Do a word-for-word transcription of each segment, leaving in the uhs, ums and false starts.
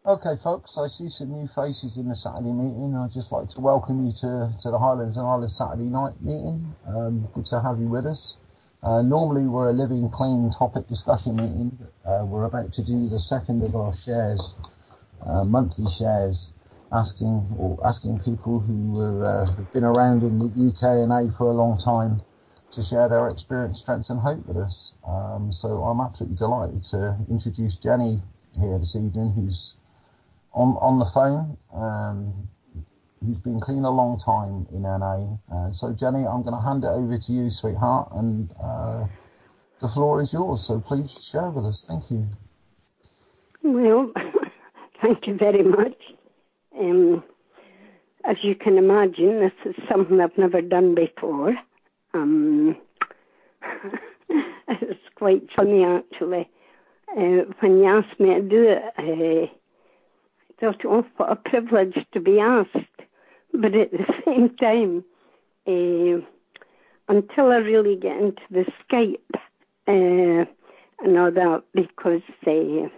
Okay, folks, I see some new faces in the Saturday meeting. I'd just like to welcome you to, to the Highlands and Islands Saturday night meeting. Um, good to have you with us. Uh, normally we're a living, clean topic discussion meeting. Uh, we're about to do the second of our shares, uh, monthly shares, asking or asking people who are, uh, have been around in the U K and A for a long time to share their experience, strengths and hope with us. Um, so I'm absolutely delighted to introduce Jenny here this evening, who's on on the phone, um, who's been clean a long time in N A. Uh, so Jenny, I'm going to hand it over to you, sweetheart, and uh, the floor is yours. So please share with us. Thank you. Well, thank you very much. Um, as you can imagine, this is something I've never done before. Um, it's quite funny, actually. Uh, when you asked me to do it, uh, I thought, oh, what a privilege to be asked. But at the same time, uh, until I really get into the Skype uh, and all that, because, uh,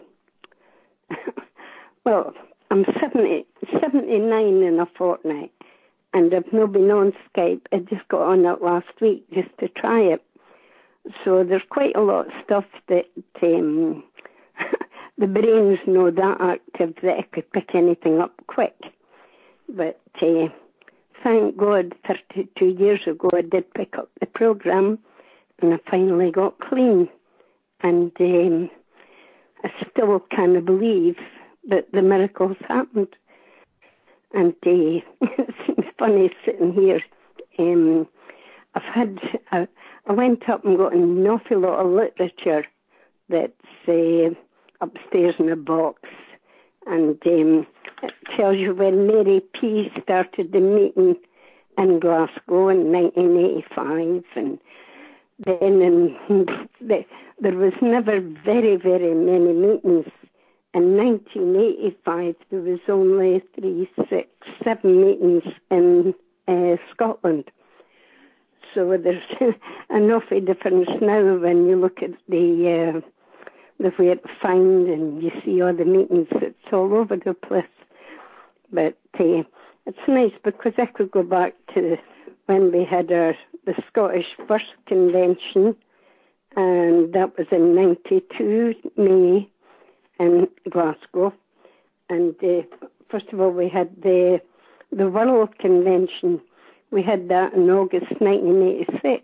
well, I'm seventy, seventy-nine in a fortnight, and I've not been on Skype. I just got on it last week just to try it. So there's quite a lot of stuff that um, the brain's not that active that I could pick anything up quick. But uh, thank God, thirty-two years ago, I did pick up the program, and I finally got clean. And um, I still can't believe that the miracles happened. And uh, it seems funny sitting here. Um, I've had, uh, I went up and got an awful lot of literature that's uh, upstairs in a box. And um, it tells you when Mary P. started the meeting in Glasgow in nineteen eighty-five. And then in, the, there was never very, very many meetings. In nineteen eighty-five, there was only three, six, seven meetings in uh, Scotland. So there's an awful difference now when you look at the uh, the way it's found and you see all the meetings. It's all over the place. But uh, it's nice because I could go back to when we had our the Scottish First Convention, and that was in ninety-two, May, in Glasgow. And uh, first of all, we had the the World Convention. We had that in August nineteen eighty-six,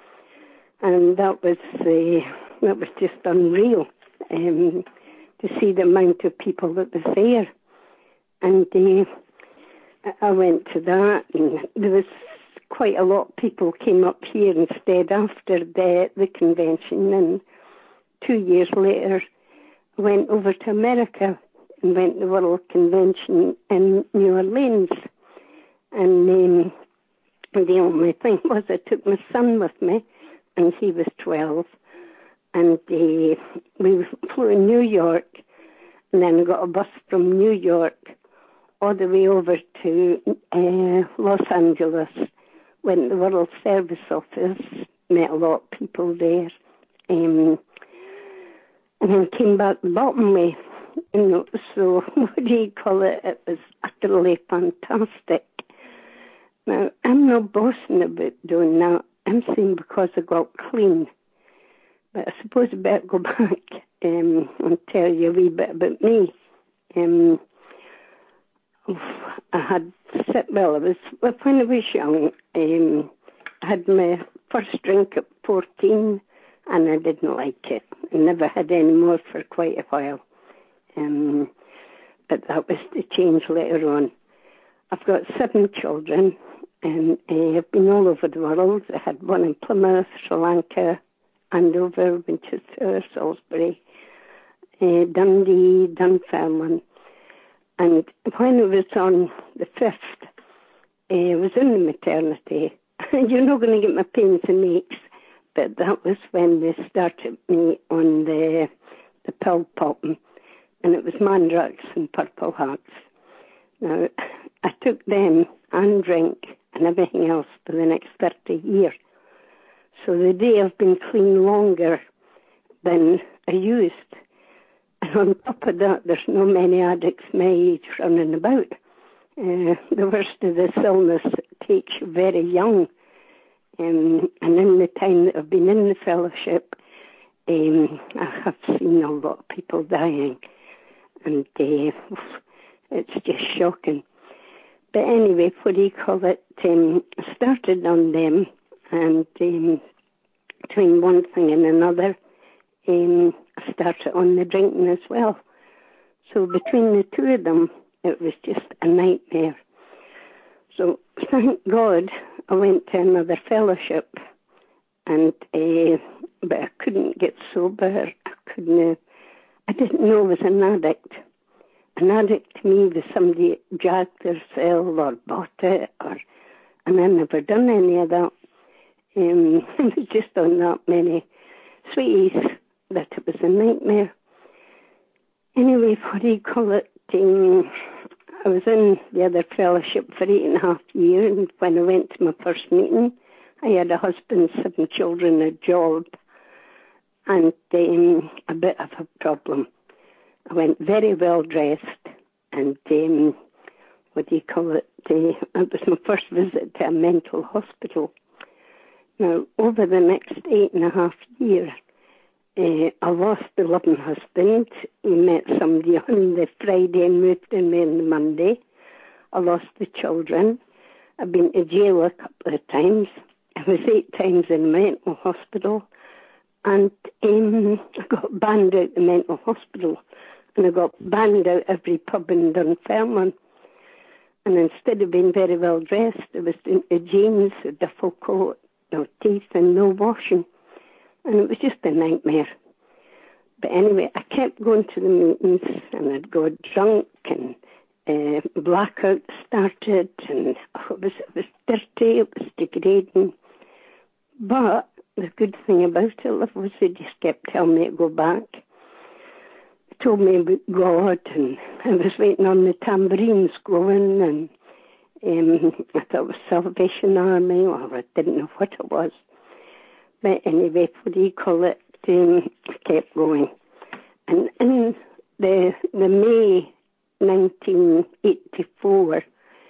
and that was uh, that was just unreal um, to see the amount of people that was there. And uh, I went to that, and there was quite a lot of people came up here instead after the the convention. And two years later, I went over to America and went to the World Convention in New Orleans. And um, the only thing was I took my son with me, and he was twelve. And uh, we flew in New York, and then got a bus from New York all the way over to uh, Los Angeles. Went to the World Service Office, met a lot of people there, um, and then came back the bottom way. You know, so what do you call it? It was utterly fantastic. Now, I'm not boasting about doing that. I'm saying because I got clean. But I suppose I better go back um, and tell you a wee bit about me. Um, I had, well, I was, when I was young, um, I had my first drink at fourteen, and I didn't like it. I never had any more for quite a while. Um, but that was to change later on. I've got seven children, and uh, I've been all over the world. I had one in Plymouth, Sri Lanka, Andover, Winchester, Salisbury, uh, Dundee, Dunfermline. And when I was on the fifth, uh, I was in the maternity. You're not going to get my pains and aches, but that was when they started me on the the pill popping, and it was Mandrax and Purple Hearts. Now, I took them and drink and everything else for the next thirty years. So the day I've been clean longer than I used, And on top of that, there's no many addicts my age running about. Uh, the worst of this illness takes you very young. Um, and in the time that I've been in the fellowship, um, I have seen a lot of people dying. And uh, it's just shocking. But anyway, what do you call it? Um, I started on them, and um, between one thing and another, um, I started on the drinking as well. So between the two of them, it was just a nightmare. So thank God I went to another fellowship, and uh, but I couldn't get sober. I couldn't. Uh, I didn't know I was an addict. An addict to me was somebody that jacked their cell or bought it, or and I never done any of that. Um, I was just on that many sweeties that it was a nightmare. Anyway, what do you call it? Um, I was in the other fellowship for eight and a half years, and when I went to my first meeting, I had a husband, seven children, a job, and um, a bit of a problem. I went very well dressed, and um, what do you call it? Uh, it was my first visit to a mental hospital. Now, over the next eight and a half years, uh, I lost the loving husband. He met somebody on the Friday and moved in me on the Monday. I lost the children. I've been to jail a couple of times. I was eight times in a mental hospital. And um, I got banned out of the mental hospital. And I got banned out every pub in Dunfermline. And instead of being very well dressed, I was into jeans, a duffel coat, no teeth and no washing. And it was just a nightmare. But anyway, I kept going to the meetings, and I'd go drunk, and uh, blackout started, and oh, it, was, it was dirty, it was degrading. But the good thing about it was they just kept telling me to go back. They told me about God, and I was waiting on the tambourines going, and um, I thought it was Salvation Army, or I didn't know what it was. But anyway, what do you call it? Um, I kept going. And in the, the May nineteen eighty-four,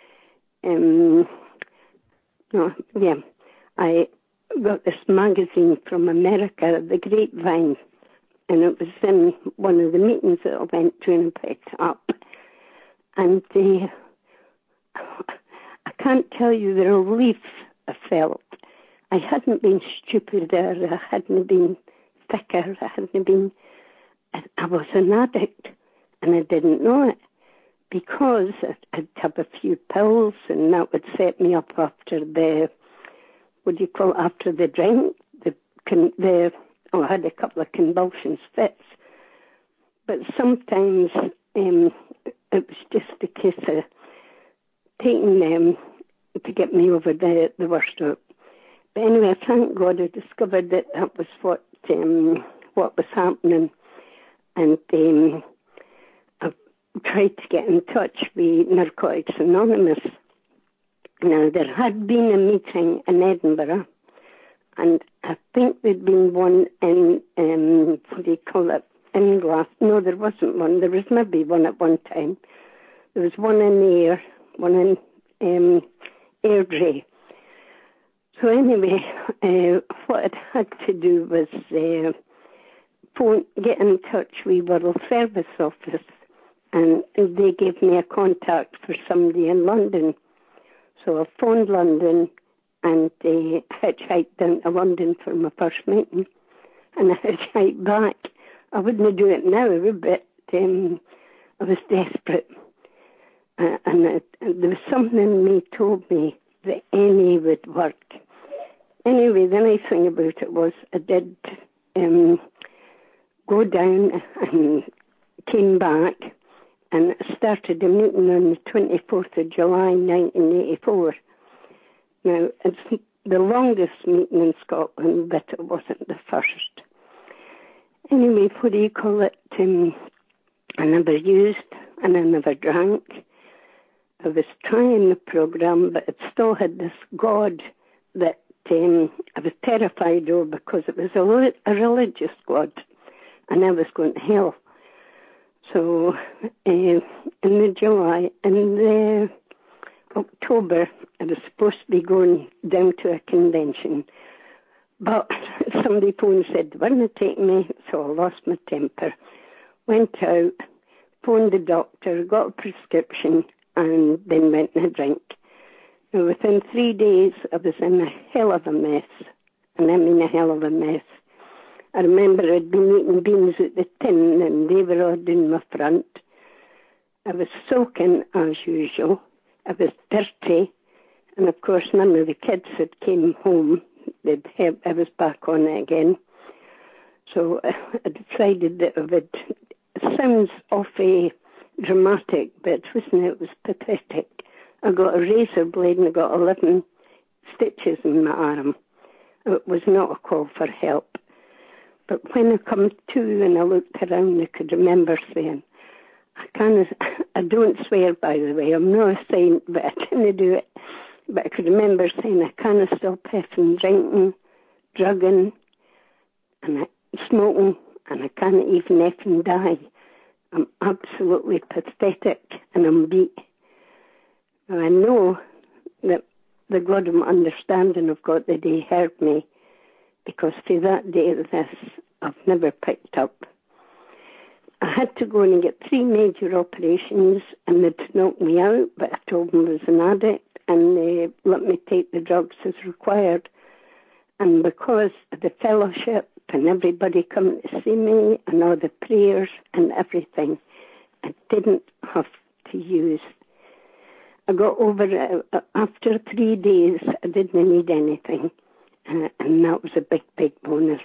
um, no, yeah, I got this magazine from America, The Grapevine, and it was in one of the meetings that I went to and picked up. And uh, I can't tell you the relief I felt. I hadn't been stupider, I hadn't been thicker, I hadn't been... I was an addict, and I didn't know it, because I'd have a few pills, and that would set me up after the, what do you call it, after the drink, the, the oh, I had a couple of convulsions, fits. But sometimes um, it was just a case of taking them to get me over the, the worst of it. But anyway, thank God I discovered that that was what um, what was happening. And um, I tried to get in touch with Narcotics Anonymous. Now, there had been a meeting in Edinburgh, and I think there'd been one in, um, what do you call it, in Glasgow. No, there wasn't one. There was maybe one at one time. There was one in Ayr, one in um, Airdrie. So anyway, uh, what I had to do was uh, phone, get in touch with World Service Office, and they gave me a contact for somebody in London. So I phoned London, and uh, hitchhiked down to London for my first meeting, and I hitchhiked back. I wouldn't do it now, but um, I was desperate. Uh, and, it, and there was something in me told me that any would work. Anyway, the nice thing about it was I did um, go down and came back, and started a meeting on the twenty-fourth of July nineteen eighty-four. Now, it's the longest meeting in Scotland, but it wasn't the first. Anyway, what do you call it? Um, I never used, and I never drank. I was trying the program, but it still had this God that um, I was terrified of, because it was a, a religious God, and I was going to hell. So uh, in the July, in the October, I was supposed to be going down to a convention. But somebody phoned and said they weren't taking me, so I lost my temper. Went out, phoned the doctor, got a prescription, and then went and a drink. And within three days, I was in a hell of a mess. And I mean a hell of a mess. I remember I'd been eating beans at the tin, and they were all in my front. I was soaking as usual. I was dirty. And of course, none of the kids had came home. They'd have, I was back on it again. So I decided that I would. It sounds awfully dramatic, but wasn't it? It was pathetic. I got a razor blade and I got eleven stitches in my arm. It was not a call for help. But when I come to and I looked around, I could remember saying, I kind of, I don't swear, by the way. I'm not a saint, but I didn't do it. But I could remember saying, I can't stop effing drinking, drugging, and smoking, and I can't even effing die. I'm absolutely pathetic, and I'm beat. And I know that the God of my understanding of God that He heard me, because to that day of this, I've never picked up. I had to go in and get three major operations, and they'd knocked me out, but I told them I was an addict, and they let me take the drugs as required. And because of the fellowship and everybody coming to see me and all the prayers and everything, I didn't have to use. I got over it. After three days, I didn't need anything, uh, and that was a big, big bonus.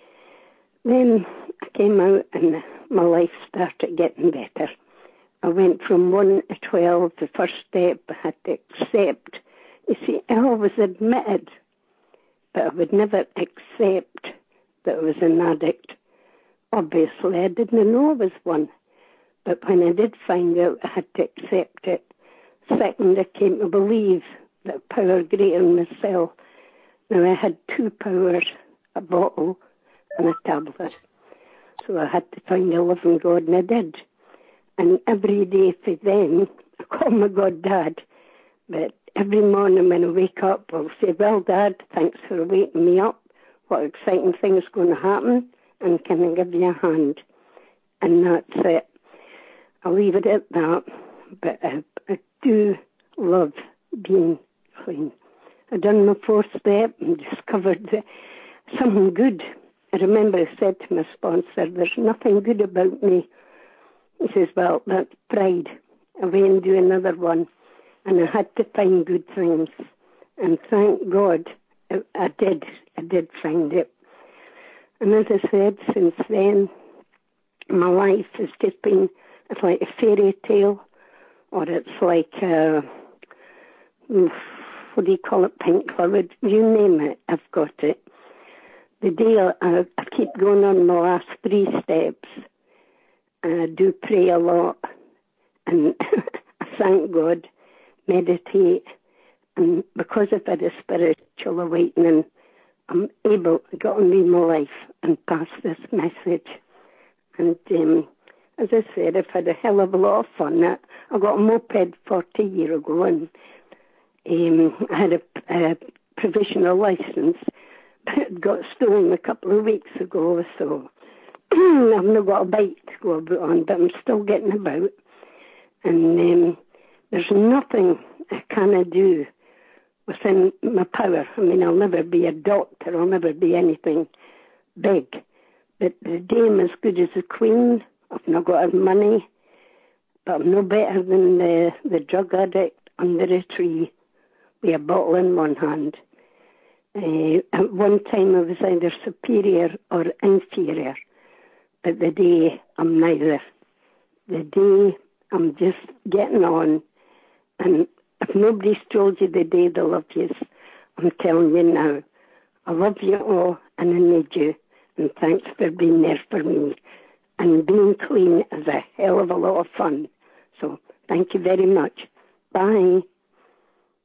Then I came out and my life started getting better. I went from one to twelve. The first step I had to accept. You see, I always admitted, but I would never accept that I was an addict. Obviously, I didn't know I was one. But when I did find out, I had to accept it. Second, I came to believe that power greater than myself. Now, I had two powers, a bottle and a tablet. So I had to find a living God, and I did. And every day for then, I call my God Dad. But every morning when I wake up, I'll say, well, Dad, thanks for waking me up. What exciting thing is going to happen? And can I give you a hand? And that's it. I'll leave it at that. But I, I do love being clean. I done my fourth step and discovered that something good. I remember I said to my sponsor, there's nothing good about me. He says, well, that's pride. I went and do another one. And I had to find good things. And thank God I, I did. I did find it. And as I said, since then, my life has just been, it's like a fairy tale, or it's like, uh, what do you call it, pink cloud, you name it, I've got it. The day I, I keep going on my last three steps, I do pray a lot, and I thank God, meditate, and because I've had a spiritual awakening, I'm able to get on with my life and pass this message. And um, as I said, I've had a hell of a lot of fun. I, I got a moped forty years ago, and um, I had a, a provisional license, but it got stolen a couple of weeks ago, so I've not got a bike to go about on, but I'm still getting about. And um, there's nothing I cannot do within my power. I mean, I'll never be a doctor, I'll never be anything big. But the day I'm as good as a queen. I've not got money, but I'm no better than the, the drug addict under a tree with a bottle in one hand. Uh, at one time I was either superior or inferior, but the day I'm neither. The day I'm just getting on, and if nobody's told you the day they love you, I'm telling you now, I love you all and I need you, and thanks for being there for me. And being clean is a hell of a lot of fun. So thank you very much. Bye.